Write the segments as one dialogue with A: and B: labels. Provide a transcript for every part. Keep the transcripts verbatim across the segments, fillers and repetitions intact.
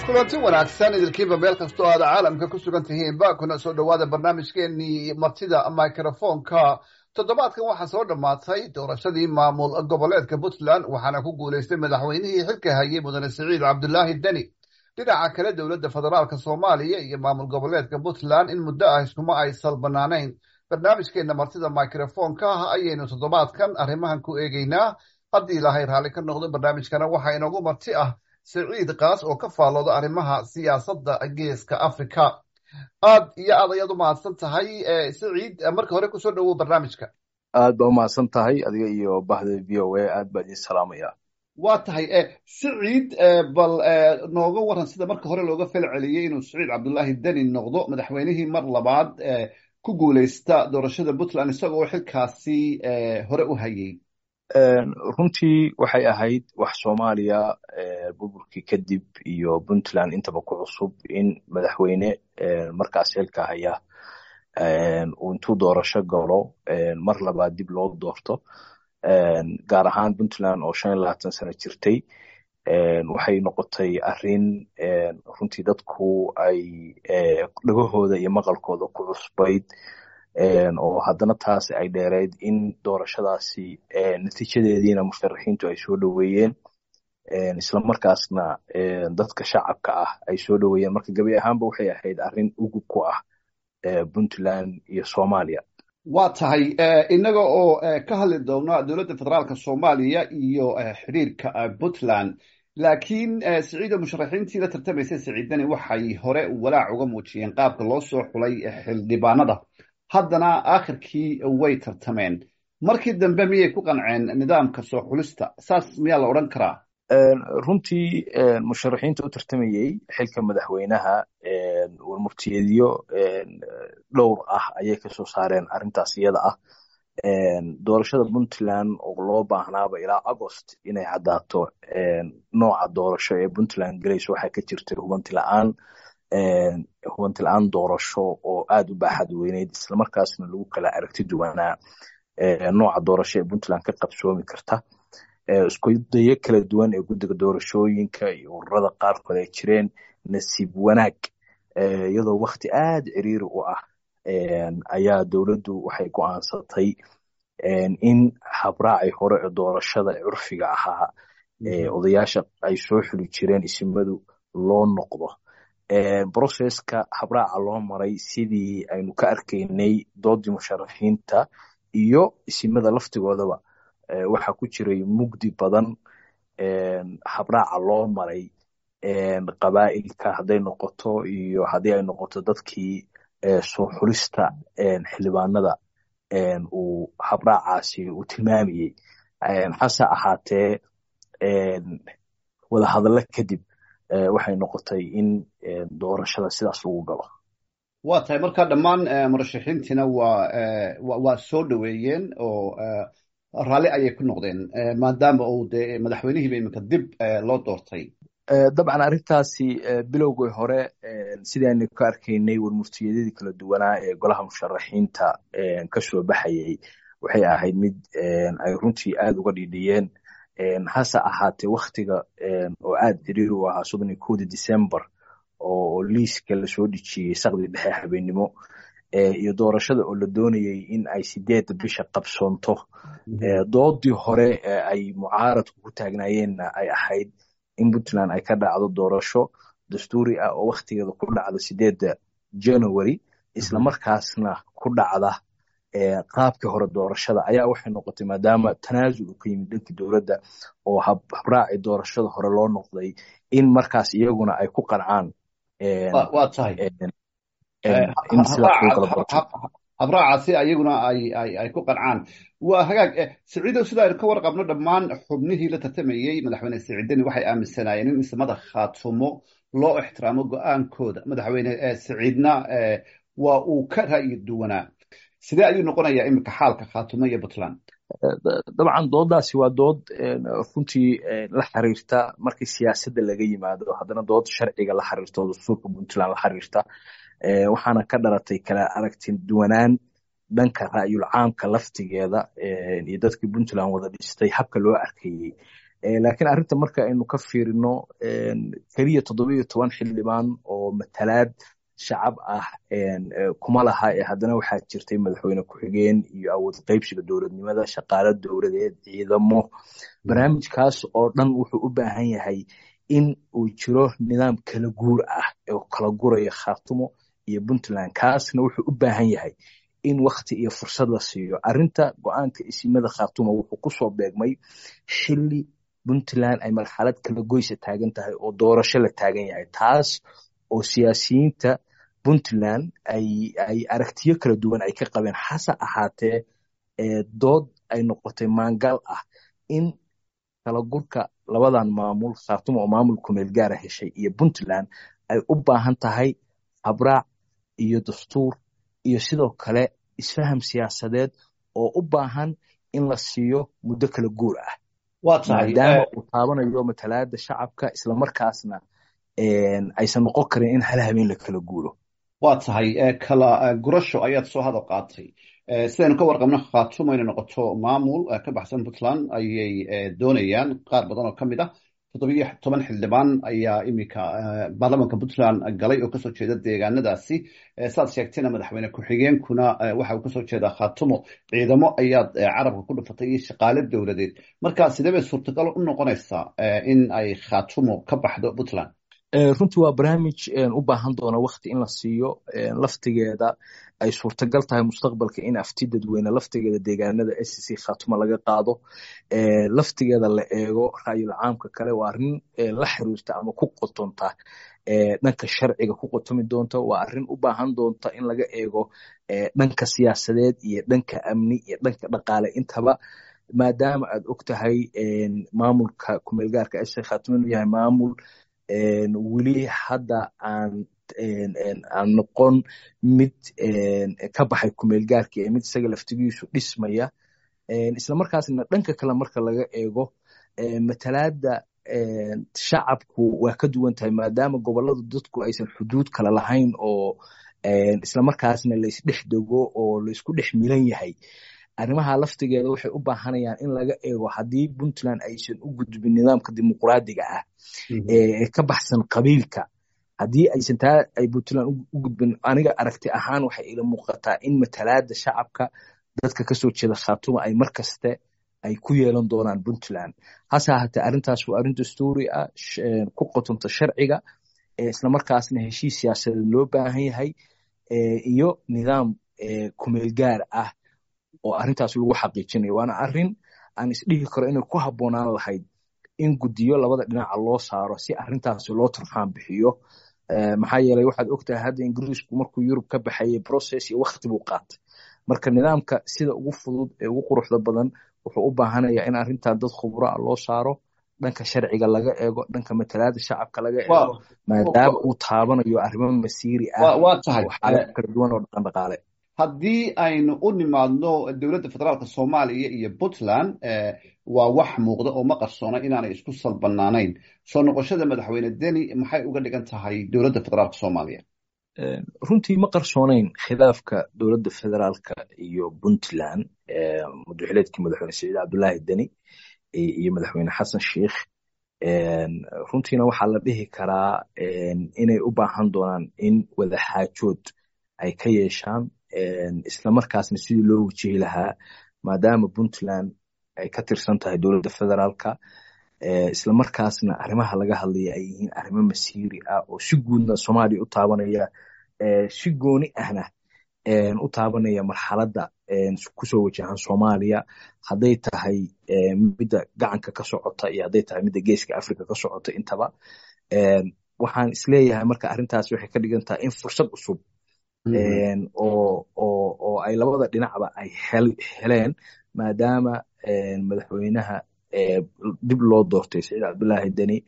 A: kulanti wanaagsan idilkiiba meel kastoo aad caalamka ku sugan tihiin ba kuna soo dhowaada barnaamijkeenii martida microfonka. toddobaadkan waxaa soo dhammaatay doorashadii maamul goboleedka puntland waxaana ku guulaystay madaxweynihii xilka hayay mudane siciid cabdulaahi deni. dhinaca kale dowladda federaalka soomaaliya iyo maamul goboleedka puntland in muddo ah iskuma ay salbanaanayn. barnaamijkeena martida microfonka ayaynu toddobaadkan arrimahan ku eegeynaa. haddii ilaahay raalli ka noqdo barnaamijkana waxaa inoogu marti ah siciid kaas oo ka faallooda arrimaha siyaasadda geeska africa. aad iyo aad ayaad u mahadsan tahay siciid, marka hore kusoo dhowow barnaamijka.
B: aad baa umahadsan tahay adiga iyo bahda v o a aad baa idin salaamaya.
A: waa tahay siciid, bal nooga waran sida marka hore looga fel celiyey inuu siciid cabdulaahi deni noqdo madaxweynihii mar labaad ku guuleysta doorashada puntland isagoo xilkaasi hore u hayay.
B: runtii waxay ahayd wax soomaaliya burburkii kadib iyo puntland intaba ku cusub in madaxweyne markaas xilka haya uu intuu doorasho galo mar labaad dib loo doorto, gaar ahaan puntland oo shan iyo labaatan sano jirtay. waxay noqotay arin runtii dadku ay dhagahooda iyo maqalkooda ku cusbayd, oo haddana taas ay dheereyd in doorashadaasi natiijadeediina musharaxiintu ay soo dhoweeyeen, isla markaasna dadka shacabka ah ay soo dhoweeyeen. marka gabi ahaanba waxay ahayd arrin ugub ku ah puntland iyo soomaaliya.
A: waa tahay innaga oo ka hadli doona dowladda federaalka soomaaliya iyo xiriirka puntland, laakiin siciida musharaxiintii la tartamaysay siciid deni waxay hore walaac uga muujiyeen qaabka loo soo xulay xildhibaanada. haddana aakhirkii way tartameen. markii dambe miyay ku qanceen nidaamka soo xulista? saas miyaa la odhan karaa?
B: runtii musharaxiinta u tartamayey xilka madaxweynaha warmurtiyeedyo dhowr ah ayay kasoo saareen arrintaas iyada ah. doorashada puntland oo loo baahnaaba ilaa agost inay caddaato nooca doorasho ee puntland galayso waxaa ka jirtay hubanti la-aan hubanti la-aan doorasho oo aad u baaxad weyneyd, islamarkaasna lagu kala aragti duwanaa nooca doorasho ee puntland ka qabsoomi karta. isku dayo kala duwan ee guddiga doorashooyinka iyo ururada qaarkood ay jireen. nasiib wanaag iyadoo wakti aad ciriiri u ah ayaa dowladdu waxay go'aansatay in habraacii hore ee doorashada ee curfiga ahaa odayaasha ay soo xuli jireen isimadu loo noqdo. broseska habraaca loo maray sidii aynu ka arkaynay doodii musharaxiinta iyo isimada laftigoodaba waxaa ku jiray mugdi badan. habraaca loo maray qabaa'ilka hadday noqoto iyo haddii ay noqoto dadkii soo xulista xildhibaanada uu habraacaasi uu tilmaamayey. hase ahaatee wadahadallo kadib waxay noqotay in doorashada sidaas lagu galo.
A: waa tahay marka dhammaan murashaxiintiina waa waa soo dhoweeyeen oo raalli ayay ku noqdeen maadaama uu dee madaxweynihiiba iminka dib loo doortay.
B: dabcan arrintaasi bilowgii hore sidii aynu ka arkaynay warmurtiyeedyadii kala duwanaa ee golaha musharaxiinta kasoo baxayay waxay ahayd mid ay runtii aad uga dhidhiyeen. hase ahaatee waktiga oo aad ciriiri u ahaa soddon iyo kowdii december oo liiska lasoo dhejiyey saqdi dhexe habeenimo iyo doorashada oo la doonayay in ay sideedda bisha qabsoonto. doodii hore ay mucaaradku ku taagnaayeenna ay ahayd in puntland ay ka dhacdo doorasho dastuuri ah oo waktigeeda ku dhacda sideedda january, islamarkaasna ku dhacda qaabkii hore doorashada ayaa waxay noqotay maadaama tanaasul uu ka yimid dhankii dowladda oo habraaci doorashada hore loo noqday in markaas iyaguna ay ku qancaan.
A: waa tahay habraacaasi ayaguna ay ku qancaan. waa hagaag siciidow, sida aynu ka warqabno dhammaan xubnihii la tartamayey madaxweyne siciid deni waxay aaminsanaayeen in ismada khaatumo loo ixtiraamo go-aankooda. madaxweyne siciidna waa uu ka ra'yi duwanaa. sidee ayuu noqonayaa iminka xaalka khaatumo iyo puntland?
B: dabcan doodaasi waa dood runtii la xiriirta markii siyaasadda laga yimaado, haddana dood sharciga la xiriirta oo dastuurka puntland la xiriirta. waxaana ka dhalatay kala aragti duwanaan dhanka ra'yul caamka laftigeeda iyo dadkii puntland wada dhistay habka loo arkayey laakiin arrinta marka aynu ka fiirino keliya toddoba iyo toban xildhibaan oo matalaad shacab ah kuma laha ee haddana waxaa jirtay madaxweyne ku-xigeen iyo awood qaybsiga dowladnimada, shaqaale dowladeed, ciidamo. barnaamijkaas oo dhan wuxuu u baahan yahay in uu jiro nidaam kala guur ah oo kala guraya Khaatumo iyo Puntland. kaasna wuxuu u baahan yahay in waqti iyo fursad la siiyo. arrinta go-aanka isimada Khaatumo wuxuu kusoo beegmay xilli Puntland ay marxalad kala goysa taagan tahay oo doorasho la taagan yahay, taas oo siyaasiyiinta Puntland ay ay aragtiyo kala duwan ay ka qabeen. hase ahaatee dood ay noqotay maangal ah in kala gurka labadan maamul, Khaatumo oo maamul ku meel gaar ah heshay iyo Puntland, ay u baahan tahay habraac iyo dastuur iyo sidoo kale isfaham siyaasadeed oo u baahan in la siiyo muddo kala guur ah. maadaama uu taabanayo matalaada shacabka isla markaasna aysan noqon karin in hal habeen la kala guuro.
A: waa tahay kala gurasho ayaad soo hadal qaatay. sidaynu ka warqabno Khaatumo inay noqoto maamul ka baxsan Puntland ayay doonayaan qaar badan oo ka mid ah. toddobiyo toban xildhibaan ayaa iminka baarlamaanka Puntland galay oo kasoo jeeda deegaanadaasi. saad sheegtayna madaxweyne ku-xigeenkuna waxa uu kasoo jeedaa Khaatumo. ciidamo ayaad carabka ku dhufatay iyo shaqaale dowladeed. marka sidee bay suurtagal u noqonaysaa in ay Khaatumo ka baxdo Puntland?
B: runtii waa barnaamij u baahan doona waqti in la siiyo. laftigeeda ay suurtagal tahay mustaqbalka in afti dadweyne laftigeeda deegaanada S C Khaatumo laga qaado. laftigeeda la eego ra'yul caamka kale waa arrin la xiriirta ama ku qotonta dhanka sharciga ku qotomi doonta. waa arrin u baahan doonta in laga eego dhanka siyaasadeed iyo dhanka amni iyo dhanka dhaqaale intaba, maadaama aad og tahay maamulka kumeelgaarka S C Khaatumo inuu yahay maamul weli hadda aan aan noqon mid ka baxay kumeelgaarka ee mid isaga laftigiisu dhismaya. isla markaasna dhanka kale marka laga eego matalaada shacabku waa ka duwan tahay, maadaama goboladu dadku aysan xuduud kala lahayn oo isla markaasna la isdhex dego oo la isku dhex milan yahay. arrimaha laftigeeda waxay u baahanayaan in laga eego haddii Puntland aysan u gudbin nidaamka dimuqraadiga ah ee ka baxsan qabiilka. haddii aysan taa ay Puntland u gudbin, aniga aragti ahaan waxay ila muuqataa in matalaada shacabka dadka kasoo jeeda Khaatumo ay markaste ay ku yeelan doonaan Puntland. hase ahaatee arrintaas waa arrin dastuuri ah, ku qotonta sharciga, isla markaasna heshiis siyaasadeed loo baahan yahay iyo nidaam kumeel gaar ah oo arrintaas lagu xaqiijinayo. waana arrin aan isdhihi karo inay ku habboonaan lahayd in guddiyo labada dhinaca loo saaro si arrintaasi loo turxaan bixiyo. maxaa yeelay waxaad ogtahay hadda Ingiriisku markuu Yurub ka baxayay process iyo waqti buu qaatay. marka nidaamka sida ugu fudud ee ugu quruxda badan wuxuu u baahanayaa in arrintan dad khubro ah loo saaro, dhanka sharciga laga eego, dhanka matalaada shacabka laga eego, maadaama uu taabanayo arrimo masiiri ah oo xaalad kala duwan oo dhaqan dhaqaale.
A: haddii aynu u nimaadno dowladda federaalka Soomaaliya iyo Puntland, waa wax muuqda oo ma qarsoona inaanay isku salbanaanayn. soo noqoshada madaxweyne Deni maxay uga dhigan tahay dowladda federaalka Soomaaliya?
B: runtii ma qarsoonayn khilaafka dowladda federaalka iyo Puntland madaxweynaha madaxweyne Saciid Cabdullaahi Deni iyo madaxweyne Xasan Sheikh. runtiina waxaa la dhihi karaa inay u baahan doonaan in wada xaajood ay ka yeeshaan, isla markaasna sidii loo wajihi lahaa, maadaama Puntland ay ka tirsan tahay dowladda federaalka, isla markaasna arrimaha laga hadlaya ay yihiin arrimo masiiri ah oo si guudna Soomaaliya u taabanaya, si gooni ahna u taabanaya marxaladda kusoo wajahan Soomaaliya, hadday tahay midda gacanka ka socota iyo hadday tahay midda geeska Afrika ka socota intaba. waxaan isleeyahay marka arrintaas waxay ka dhigan tahay in fursad cusub oo oo oo ay labada dhinacba ay heleen, maadaama madaxweynaha dib loo doortay Saciid Cabdullaahi Deni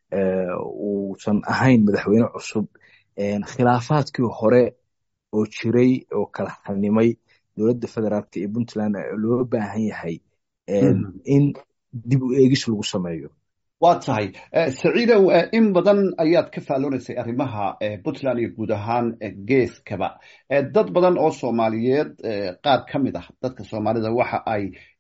B: uusan ahayn madaxweyne cusub. khilaafaadkii hore oo jiray oo kala xalnimay dowladda federaalka iyo Puntland loo baahan yahay in dib u eegis lagu sameeyo.
A: waa tahay Saciidow, in badan ayaad ka faalloonaysay arrimaha Puntland iyo guud ahaan geeskaba. dad badan oo Soomaaliyeed, qaar ka mid ah dadka Soomaalida waxa ay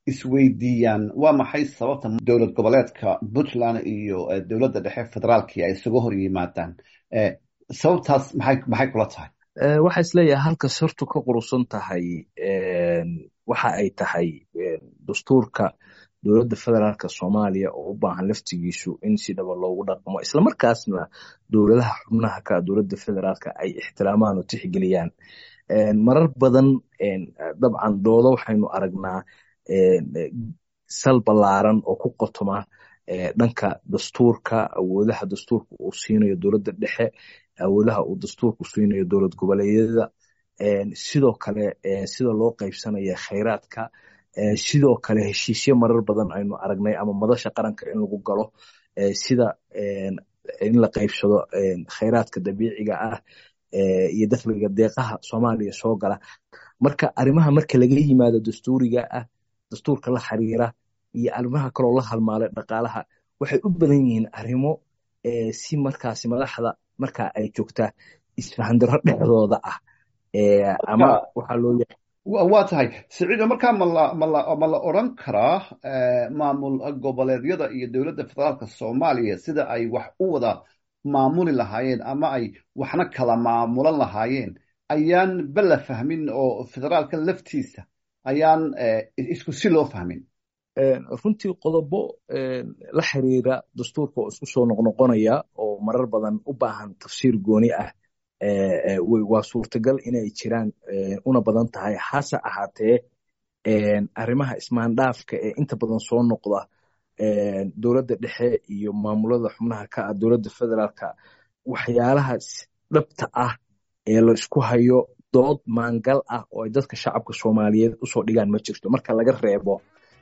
A: isweydiiyaan waa maxay sababta dowlad goboleedka Puntland iyo dowladda dhexe federaalkii ay isugu hor yimaadaan sababtaas maxay maxay kula tahay
B: waxa isleeyahay halka sartu ka qurusan tahay waxa ay tahay dastuurka dowladda federaalka Soomaaliya oo u baahan laftigiisu in si dhab loogu dhaqmo isla markaasna dowladaha xubnaha ka dowladda federaalka ay ixtiraamaan oo tixgeliyaan marar badan dabcan doodo waxaynu aragnaa sal balaaran oo ku qotoma dhanka dastuurka awoodaha dastuurka uu siinayo dowladda dhexe awoodaha uu dastuurku siinayo dowlad goboleedyada sidoo kale sida loo qaybsanayo kheyraadka sidoo kale heshiisyo marar badan aynu aragnay ama madasha qaranka in lagu galo sida in la qaybsado kheyraadka dabiiciga ah iyo dakhliga deeqaha Soomaaliya soo gala marka arimaha marka laga yimaado dastuuriga ah dastuurka la xiriira iyo arimaha kale oo la halmaalay dhaqaalaha waxay u badan yihiin arimo si markaasi madaxda marka ay joogtaa isfahandaro dhexdooda ah ama waxa loo yahay
A: waa tahay siciid markaa ma la ma la ma la oran karaa maamul goboleedyada iyo dowladda federaalka Soomaaliya sida ay wax u wada maamuli lahaayeen ama ay waxna kala maamulan lahaayeen ayaan bala fahmin oo federaalka laftiisa ayaan isku si loo fahmin
B: runtii qodobo la xiriira dastuurka oo isku soo noqnoqonaya oo marar badan u baahan tafsiir gooni ah waa suurtagal inay jiraan una badan tahay hase ahaatee arrimaha ismaandhaafka ee inta badan soo noqda dowladda dhexe iyo maamulada xubnaha ka ah dowladda federaalka waxyaalaha dhabta ah ee la isku hayo dood maangal ah oo ay dadka shacabka Soomaaliyeed u soo dhigaan ma jirto marka laga reebo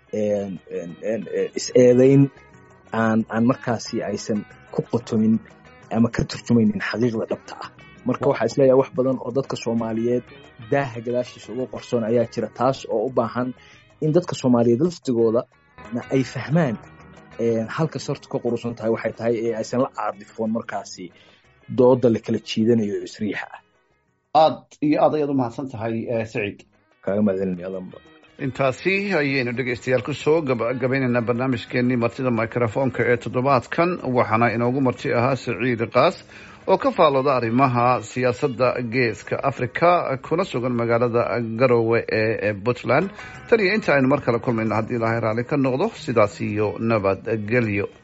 B: is-eedayn aan aan markaasi aysan ku qotomin ama ka turjumaynin xaqiiqda dhabta ah marka waxa isleeyahay wax badan oo dadka Soomaaliyeed daaha gadaashiisa ugu qorsoon ayaa jira taas oo u baahan in dadka Soomaaliyeed laftigooda ay fahmaan halka sartu ka qurusan tahay waxay tahay ee aysan la caadifoon markaasi dooda la kala jiidanayo isriixa ah
A: aad iyo aad ayaad u mahadsan tahay Saciid
B: kaaga mahadcelinayaa
A: intaasi ayaynu dhegeystayaal ku soo gabagabaynaynaa barnaamijkeenii martida microfonka ee toddobaadkan waxaana inoogu marti ahaa Saciid Qaas oo ka faalooda arrimaha siyaasadda geeska Afrika kuna sugan magaalada Garowe ee Puntland tan iyo inta aynu mar kale kulmayno haddii Ilaahay raali ka noqdo sidaas iyo nabadgelyo